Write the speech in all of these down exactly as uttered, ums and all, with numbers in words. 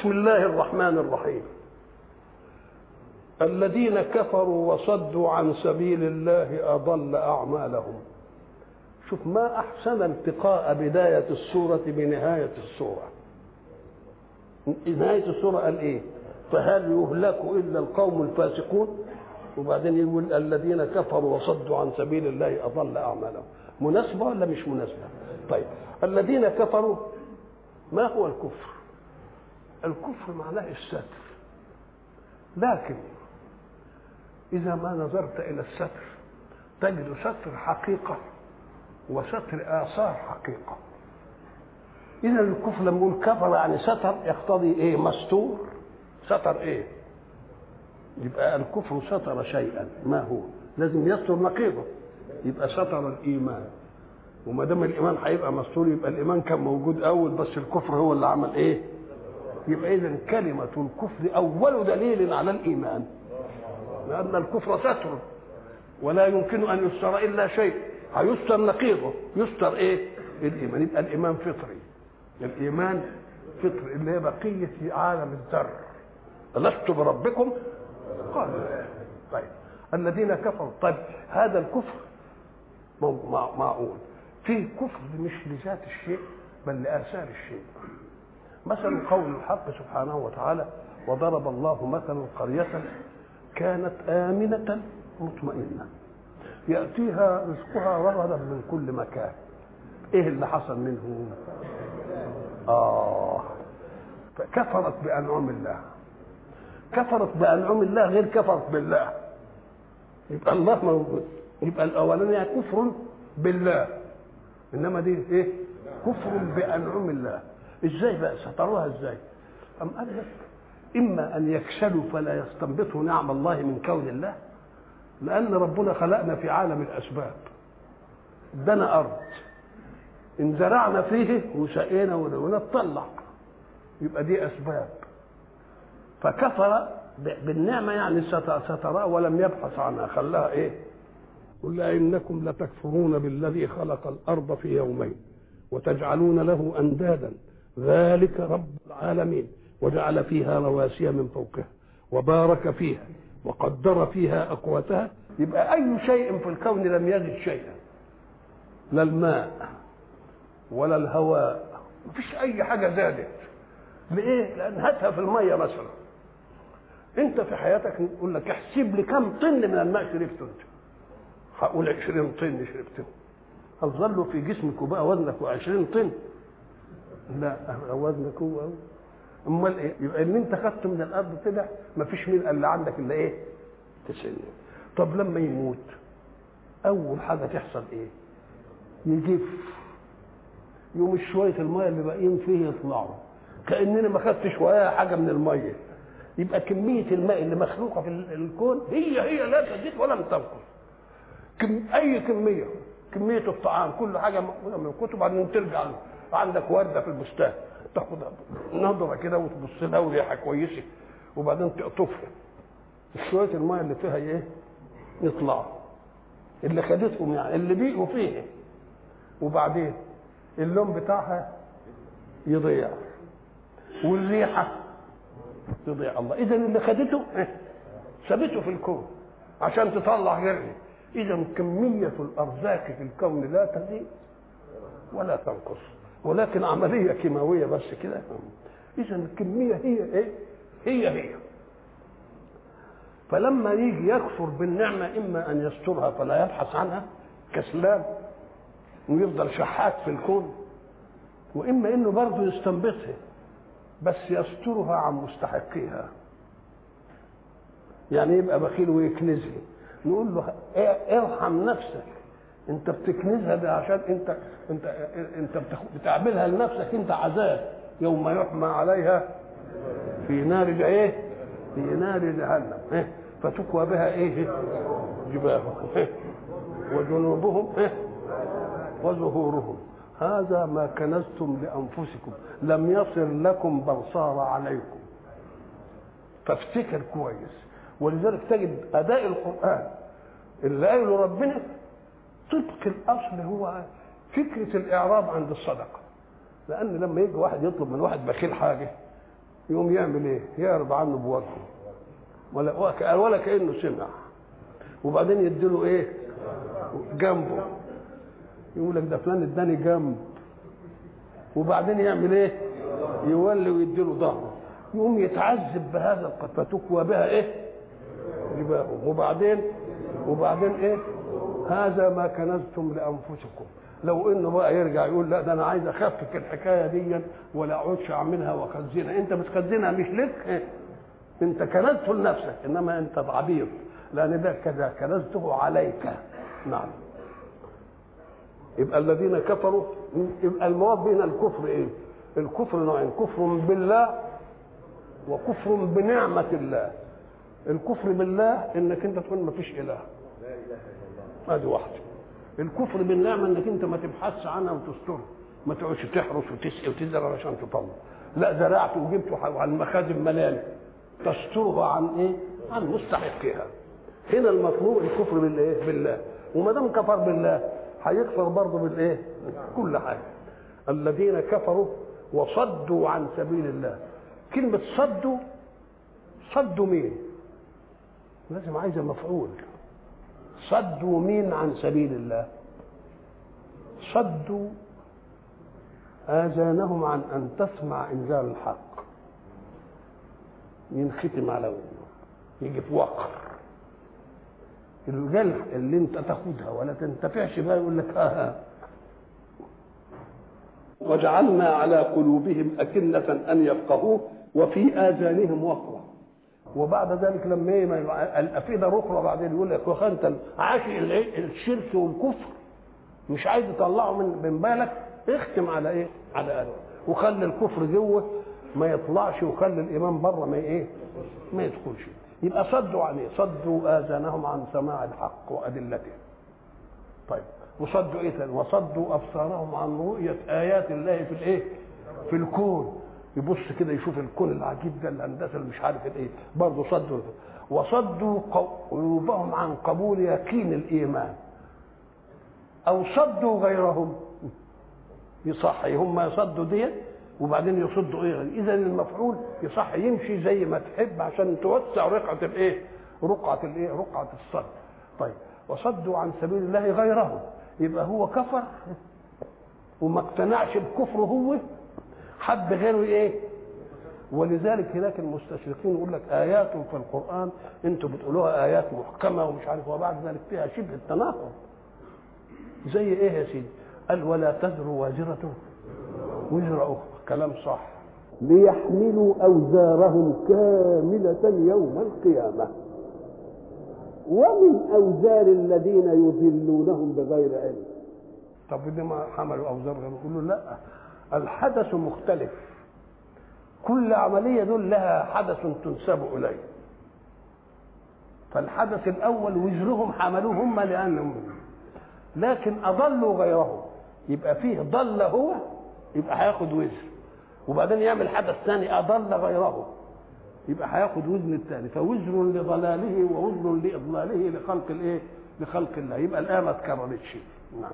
بسم الله الرحمن الرحيم. الذين كفروا وصدوا عن سبيل الله أضل أعمالهم. شوف ما أحسن التقاء بداية السورة بنهاية السورة. نهاية السورة قال إيه؟ فهل يهلك إلا القوم الفاسقون؟ وبعدين يقول الذين كفروا وصدوا عن سبيل الله أضل أعمالهم. مناسبة ولا مش مناسبة؟ طيب الذين كفروا، ما هو الكفر؟ الكفر معناه الستر، لكن إذا ما نظرت إلى الستر تجد ستر حقيقة وستر آثار حقيقة. إذا الكفر لما نقول كفر يعني ستر يقتضي إيه؟ مستور. ستر إيه؟ يبقى الكفر ستر شيئا، ما هو؟ لازم يستر نقيضه، يبقى ستر الإيمان. وما دام الإيمان هيبقى مستور يبقى الإيمان كان موجود أول، بس الكفر هو اللي عمل إيه؟ يبقى إذن كلمة الكفر أول دليل على الإيمان، لأن الكفر ستر ولا يمكن أن يستر إلا شيء، هيستر نقيضه، يستر إيه؟ الإيمان. يبقى الإيمان فطري، الإيمان فطري اللي هي بقية عالم الذر. ألست بربكم؟ قالوا طيب الذين كفروا. طيب هذا الكفر معقول فيه كفر مش لذات الشيء بل لآثار الشيء. مثل قول الحق سبحانه وتعالى: وضرب الله مثلا قرية كانت آمنة مطمئنة يأتيها رزقها رغدا من كل مكان. ايه اللي حصل منه؟ آه كفرت بأنعم الله. كفرت بأنعم الله غير كفرت بالله. يبقى الله موجود، يبقى الأولانية كفر بالله، إنما دي إيه؟ كفر بأنعم الله. إزاي بقى ستروها إزاي؟ أم قال لك إما أن يكسلوا فلا يستنبطوا نعم الله من كون الله، لأن ربنا خلقنا في عالم الأسباب. ادانا أرض إن زرعنا فيه وسقينا ونطلع، يبقى دي أسباب. فكفر بالنعمة يعني سترى ولم يبحث عنها، خلاها إيه؟ قل إنكم لتكفرون بالذي خلق الأرض في يومين وتجعلون له أندادا ذلك رب العالمين وجعل فيها رواسي من فوقها وبارك فيها وقدر فيها أقواتها. يبقى أي شيء في الكون لم يجد شيئا، لا الماء ولا الهواء، مفيش أي حاجة زادت. لإيه؟ لأن هاتها في المية مثلا، أنت في حياتك نقول لك احسب لي كم طن من الماء شربته أنت، هقول عشرين طن شربته. هل ظلوا في جسمك وبقى وزنك عشرين طن؟ لا، وزنك هو امال ايه؟ يبقى اللي انت خدته من الارض طلع مفيش مين اللي عندك الا ايه؟ تسعين. طب لما يموت اول حاجه تحصل ايه؟ يجف، يوم شويه الميه اللي باقيين فيه يطلعوا كاننا ما خدتش ولا حاجه من الميه. يبقى كميه الماء اللي مخلوقه في الكون هي هي لا تزيد ولا تنقص. كم اي كميه، كميه الطعام كل حاجه موجوده من الكتب. بعدين ترجع له عندك ورده في البستان تاخدها نظره كده وتبص لها وريحه كويسه وبعدين تقطفها، شويه الميه اللي فيها ايه؟ يطلعوا اللي خدتهم يعني اللي بيقوا فيه، وبعدين اللون بتاعها يضيع والريحه تضيع. الله اذا اللي خدته سابته في الكون عشان تطلع غيره. اذا كميه الارزاق في الكون لا تزيد ولا تنقص، ولكن عمليه كيماويه بس كده. اذا الكميه هي ايه؟ هي هي. فلما يجي يكفر بالنعمه اما ان يسترها فلا يبحث عنها كسلان ويفضل شحات في الكون، واما انه برضه يستنبطها بس يسترها عن مستحقيها، يعني يبقى بخيل ويكنزها. نقول له ارحم نفسك، انت بتكنزها ده عشان انت انت انت بتعملها لنفسك انت عذاب يوم يحمى عليها في نار ايه؟ في نار جهنم إيه؟ فتكوى بها ايه؟ جباههم إيه؟ وجنوبهم إيه؟ وظهورهم هذا ما كنزتم لانفسكم لم يصل لكم بل صار عليكم. فافتكر كويس. ولذلك تجد اداء القران اللي قاله ربنا طبق الاصل هو فكره الاعراض عند الصدقه. لان لما يجي واحد يطلب من واحد بخيل حاجه يقوم يعمل ايه؟ يعرض عنه بوجهه ولا ولا كانه سمع، وبعدين يديله ايه؟ جنبه، يقول لك ده فلان اداني جنب، وبعدين يعمل ايه؟ يولي ويديله ظهره، يقوم يتعذب بهذا القتل فتكوى بها ايه؟ جباههم. وبعدين وبعدين ايه؟ هذا ما كنزتم لانفسكم. لو انه بقى يرجع يقول لا ده انا عايز اخفف الحكايه دي ولا اقعدش اعملها واخزنها، انت بتخزنها مش لك إيه؟ انت كنزته لنفسك، انما انت عبيط، لان ده كذا كنزته عليك. نعم. يبقى الذين كفروا، يبقى المواد بين الكفر ايه؟ الكفر نوعين، كفر بالله وكفر بنعمه الله. الكفر بالله انك انت تقول ما فيش اله، لا اله الا الله، ادي واحده. الكفر بالنعمه انك انت ما تبحثش عنها وتسترها، ما تقعدش تحرس وتسقي وتزرع عشان تطلع، لا زرعت وجبت على المخازن ملال تسترها عن ايه؟ عن مستحقها. هنا المطلوب الكفر بالايه؟ بالله. وما دام كفر بالله هيكفر برضه بالايه؟ كل حاجه. الذين كفروا وصدوا عن سبيل الله. كلمه صدوا، صدوا مين؟ لازم عايزه مفعول. صدوا مين عن سبيل الله؟ صدوا آذانهم عن أن تسمع إنزال الحق، ينختم على ودنه، يجي في وقر الرجال اللي انت تاخدها ولا تنتفعش بها، يقول لك اه وجعلنا على قلوبهم أكنة أن يفقهوه وفي آذانهم وقرا. وبعد ذلك لما ايه الافئده الاخرى بعدين يقول لك واخا انت عاشق الشرك والكفر مش عايز تطلعه من من بالك، اختم على ايه؟ على قلبك، وخلي الكفر جوه ما يطلعش، وخلي الايمان بره ما ايه؟ ما يدخلش. يبقى صدوا عن ايه؟ صدوا اذانهم عن سماع الحق وادلته. طيب وصدوا ايه ثاني؟ وصدوا ابصارهم عن رؤيه ايات الله في الايه؟ في الكون. يبص كده يشوف الكون العجيب ده، الهندسه اللي مش عارف الايه، برضه صدوا. وصدوا قلوبهم عن قبول يقين الايمان، او صدوا غيرهم. يصحي هم يصدوا دي وبعدين يصدوا ايه؟ اذا المفعول يصح يمشي زي ما تحب عشان توسع رقعه الايه؟ رقعه الايه؟ رقعه الصد. طيب وصدوا عن سبيل الله غيره، يبقى هو كفر وما اقتنعش بكفره، هو حب غيره ايه؟ ولذلك هناك المستشرقين يقول لك ايات في القران انتوا بتقولوها ايات محكمه ومش عارف، وبعد ذلك فيها شبه التناقض. زي ايه يا سيدي؟ قال ولا تزر وازره وزر اخرى، كلام صح. ليحملوا اوزارهم كامله يوم القيامه ومن اوزار الذين يضلونهم بغير علم. طب لما حملوا اوزارهم؟ يقولوا لا، الحدث مختلف، كل عمليه دول لها حدث تنسب اليه. فالحدث الاول وزرهم حملوه هم لانهم، لكن اضلوا غيرهم، يبقى فيه ضل هو يبقى هياخد وزر، وبعدين يعمل حدث ثاني اضل غيره يبقى هياخد وزن الثاني، فوزر لضلاله ووزر لاضلاله لخلق الايه؟ لخلق الله. يبقى الايه ما اتكررتش. نعم.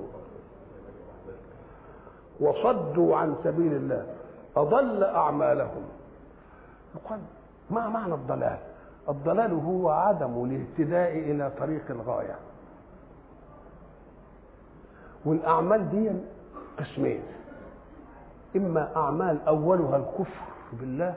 وصدوا عن سبيل الله أضل أعمالهم. يقال ما معنى الضلال؟ الضلال هو عدم الاهتداء إلى طريق الغاية. والأعمال دي قسمين، إما أعمال أولها الكفر بالله،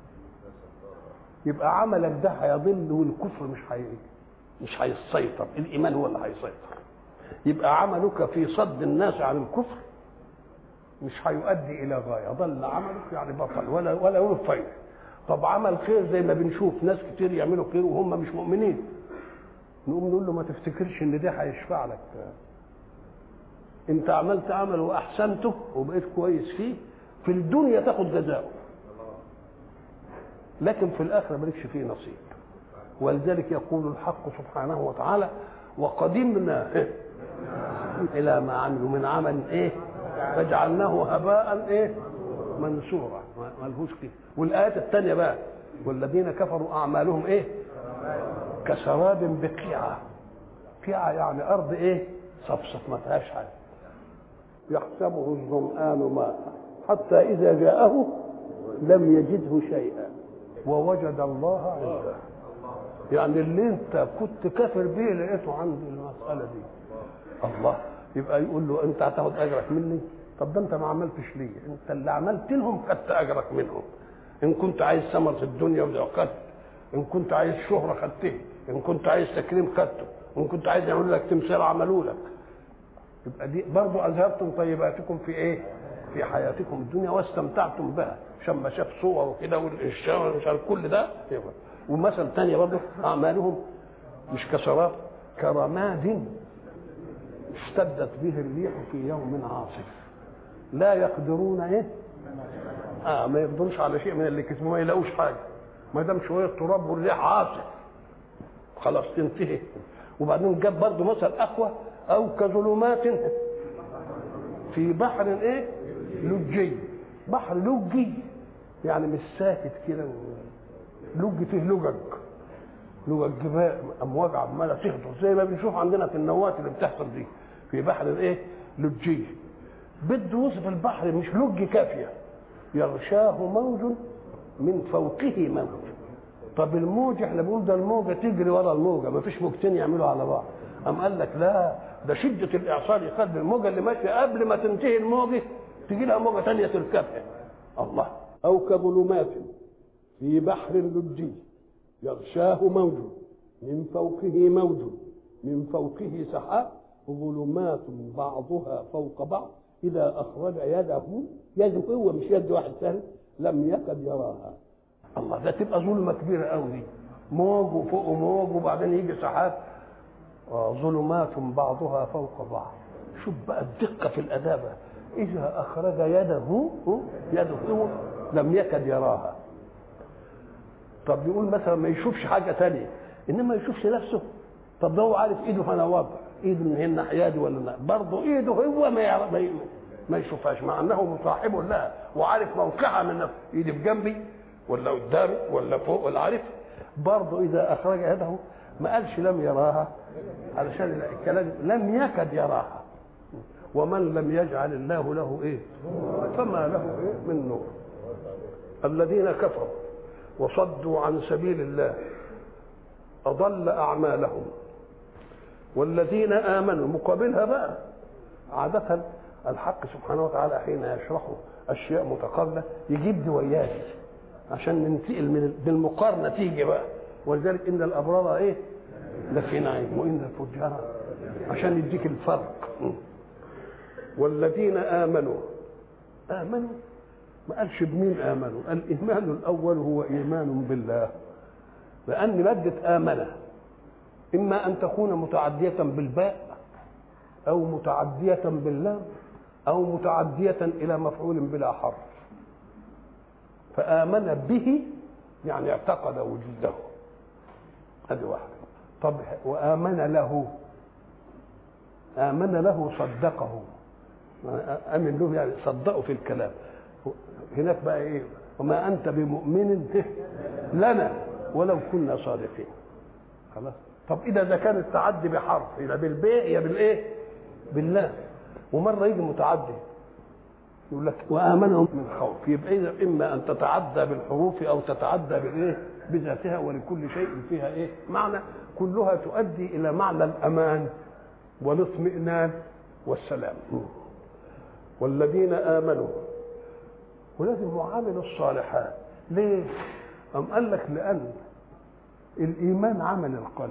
يبقى عملك ده هيضل والكفر مش هي مش هيسيطر، الإيمان هو اللي هيسيطر. يبقى عملك في صد الناس عن الكفر مش هيؤدي الى غايه، ضل عملك يعني بطل ولا ولا يقول خير. طب عمل خير زي ما بنشوف ناس كتير يعملوا خير وهم مش مؤمنين، نقوم نقول له ما تفتكرش ان ده هيشفع لك، انت عملت عمل واحسنته وبقيت كويس فيه، في الدنيا تاخد جزاؤه، لكن في الاخره مالكش فيه نصيب. ولذلك يقول الحق سبحانه وتعالى وقدمنا الى ما عملوا من عمل ايه؟ فجعلناه هباء ايه؟ منثورا، ملهوش كده. والايات الثانيه بقى والذين كفروا اعمالهم ايه؟ كسراب بقيعه. قيعه يعني ارض ايه؟ صفصف ما فيهاش حاجه. يحسبه الظمآن ماء حتى اذا جاءه لم يجده شيئا ووجد الله عنده. يعني اللي انت كنت كافر به لقيته عند المساله دي. الله يبقى يقول له انت هتاخد اجرك مني؟ طب ده انت ما عملتش ليه، انت اللي عملت لهم خدت اجرك منهم. ان كنت عايز ثمره الدنيا وخدت، ان كنت عايز شهره خدته، ان كنت عايز تكريم خدته، ان كنت عايز يعملوا لك تمثال عملوا لك. يبقى دي برضه اذهبتم طيباتكم في ايه؟ في حياتكم الدنيا واستمتعتم بها. عشان ما شاف صور وكده والانشاء ومش عارف كل ده. ومثل ثاني برضه اعمالهم مش كسراب كرماد اشتدت به الريح في يوم عاصف لا يقدرون ايه؟ اه ما يقدروش على شيء من اللي كسبوا، ما يلاقوش حاجه ما دام شويه تراب والريح عاصف خلاص تنتهي. وبعدين جاب برضه مثل اقوى او كظلمات في بحر ايه؟ لجي. بحر لجي يعني مش ساكت كده، لج فيه لجج لجج جبال امواج عماله تهبط زي ما بنشوف عندنا في النوات اللي بتحصل دي في بحر الايه؟ لجي. بده يوصف البحر مش لج كافيه، يغشاه موج من فوقه موج. طب الموج احنا بنقول ده الموجه تجري ورا الموجه، ما فيش موجتين يعملوا على بعض. قام قال لك لا، ده شده الاعصار يخلي الموجه اللي ماشيه قبل ما تنتهي الموجه تجي لها موجه ثانيه تركبها. الله. او كظلمات في بحر لجي يغشاه موج من فوقه موج من فوقه سحاب ظلمات بعضها فوق بعض اذا اخرج يده يده هو مش يد واحد ثاني لم يكد يراها. الله، ده تبقى ظلمه كبيره قوي دي، موج وفوق موج وبعدين يجي سحاب. ظلمات بعضها فوق بعض. شوف بقى الدقه في الادابه. اذا اخرج يده يده لم يكد يراها. طب يقول مثلا ما يشوفش حاجه ثانيه انما ما يشوفش نفسه. طب ده هو عارف ايده هنا وضع ايده من هنا الناحيه دي ولا لا، برضه ايده هو ما يعرف ما يشوفهاش مع انه مصاحب لها وعارف موقعها من نفسه. ايدي بجنبي ولا قدامي ولا فوق ولا عارف. برضه اذا اخرج يده ما قالش لم يراها علشان الكلام لم يكد يراها. ومن لم يجعل الله له ايه فما له ايه من نور. الذين كفروا وصدوا عن سبيل الله اضل اعمالهم. والذين امنوا مقابلها بقى عاده الحق سبحانه وتعالى حين يشرح اشياء متقابله يجيب دي وياه عشان ننتقل من بالمقارنه تيجي بقى. ولذلك ان الابرار ايه لفي نعيم وان الفجار عشان يديك الفرق. والذين امنوا امنوا ما قالش بمين امنوا، الايمان الاول هو ايمان بالله. لان ماده امنه اما ان تكون متعديه بالباء او متعديه باللام او متعديه الى مفعول بلا حرف. فامن به يعني اعتقد وجوده، هذه واحده. طب وامن له، امن له صدقه، امن له يعني صدقه في الكلام. هناك بقى ايه؟ وما انت بمؤمن لنا ولو كنا صادقين. خلاص. طب اذا ده كان التعدي بحرف يبقى بالباء يا بالايه؟ بالله. ومره يجي متعدي يقول لك وامنهم من خوف، يبقى اذا اما ان تتعدى بالحروف او تتعدى بالايه؟ بذاتها. ولكل شيء فيها ايه؟ معنى، كلها تؤدي الى معنى الامان والاطمئنان والسلام. والذين امنوا ولازم معامل الصالحات. ليه؟ أم قال لك لأن الإيمان عمل القلب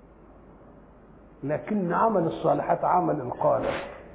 لكن عمل الصالحات عمل القالب.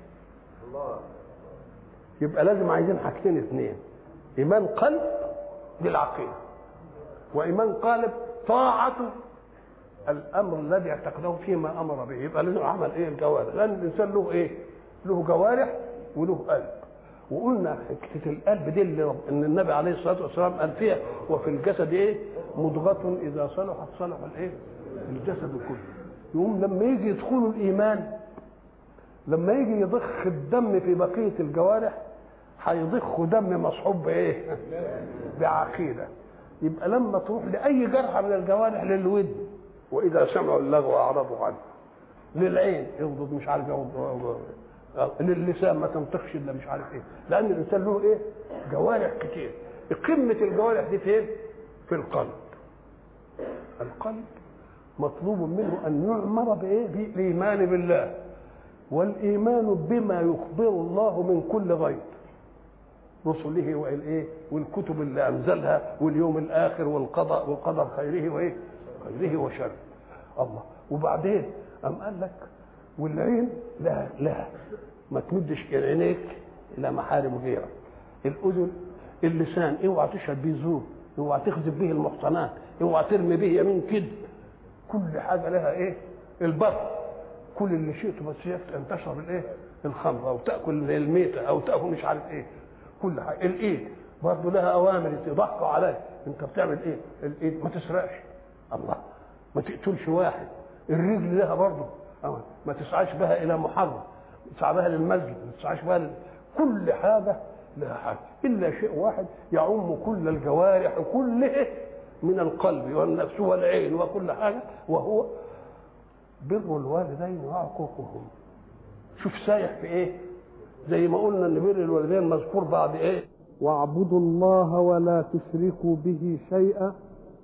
يبقى لازم عايزين حاجتين اثنين، إيمان قلب بالعقيدة وإيمان قالب طاعته الأمر الذي اعتقده فيما أمر به. يبقى لازم عمل إيه؟ الجوارح. لأن الإنسان له إيه؟ له جوارح وله قلب. وقلنا حته القلب دي اللي ان النبي عليه الصلاه والسلام قال فيها وفي الجسد ايه؟ مضغه اذا صلحت صلح الايه؟ الجسد كله. يقوم لما يجي يدخلوا الايمان، لما يجي يضخ الدم في بقيه الجوارح هيضخ دم مصحوب بايه؟ بعقيده. يبقى لما تروح لاي جرحى من الجوارح للود واذا سمعوا اللغو اعرضوا عنه، للعين يغضب مش عارف يغضب، للسان ما تنطقش الا مش عارف ايه. لان الانسان له ايه؟ جوارح كتير. قمة الجوارح دي فين؟ في القلب. القلب مطلوب منه أن يعمر بإيه؟ بالإيمان بالله، والإيمان بما يخبر الله من كل غيب، رسله والإيه؟ والكتب اللي أنزلها، واليوم الآخر، والقضاء والقدر خيره وإيه؟ خيره وشره. الله. وبعدين أم قال لك والعين لا لا ما تمدش عينيك إلى محارم غيرك. الأذن، اللسان اوعى تشهد به زور، اوعى تخذف به المحصنات، اوعى ترمي به يمين كذب. كل حاجه لها ايه؟ البطن، كل اللي شئته بس انتشر الايه؟ الخمر، او تاكل الميته، او تاكل مش عارف ايه. كل حاجه. الايد برضه لها اوامر تضحك عليك، انت بتعمل ايه؟ الايد ما تسرقش، الله، ما تقتلش واحد. الرجل لها برضه ما تسعاش بها الى محرم، تسعى بها للمسجد، ما تسعاش بها لل... كل حاجه لها حاجه، الا شيء واحد يعم كل الجوارح كله من القلب والنفس والعين وكل حاجه، وهو بر الوالدين وعقوقهم. شوف سايح في ايه؟ زي ما قلنا ان بر الوالدين مذكور بعد ايه؟ واعبدوا الله ولا تشركوا به شيئا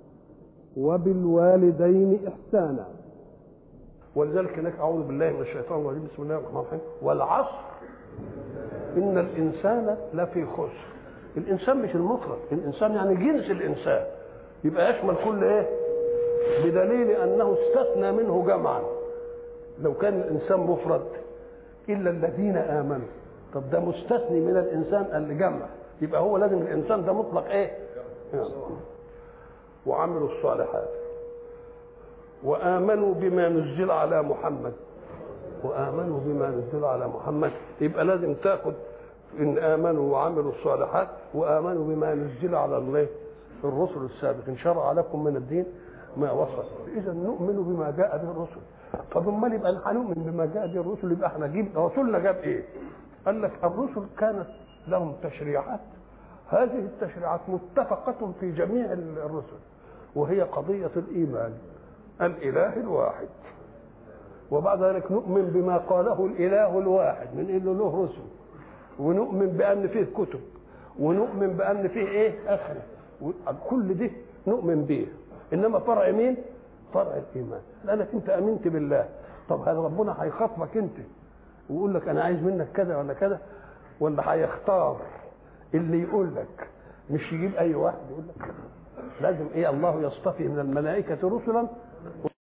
وبالوالدين احسانا. ولذلك هناك اعوذ بالله من الشيطان الرجيم، بسم الله الرحمن الرحيم، والعصر ان الانسان لفي خسر. الانسان مش المفرد، الانسان يعني جنس الانسان، يبقى يشمل كل ايه؟ بدليل انه استثنى منه جمعا. لو كان الانسان مفرد الا الذين امنوا، طب ده مستثني من الانسان اللي جمع، يبقى هو لازم الانسان ده مطلق ايه؟ يعني. وعملوا الصالحات وامنوا بما نزل على محمد، وامنوا بما نزل على محمد، يبقى لازم تاخد ان امنوا وعملوا الصالحات وامنوا بما نزل على الله الرسل السابقين، شرع لكم من الدين ما وصل. اذا نؤمن بما جاء به الرسل. طب امال يبقى هنؤمن بما جاء به الرسل، يبقى احنا جيب رسولنا جاب ايه؟ قال لك الرسل كانت لهم تشريعات، هذه التشريعات متفقة في جميع الرسل، وهي قضية الإيمان، الإله الواحد. وبعد ذلك نؤمن بما قاله الإله الواحد من إنه له رسل، ونؤمن بأن فيه كتب، ونؤمن بأن فيه إيه؟ آخرة. كل ده نؤمن به. إنما فرع مين؟ فرع الإيمان. لأنك أنت أمنت بالله. طب هذا ربنا هيخاطبك أنت ويقول لك أنا عايز منك كذا ولا كذا، ولا هيختار اللي يقول لك؟ مش يجيب أي واحد يقول لك، لازم إيه؟ الله يصطفي من الملائكة رسلا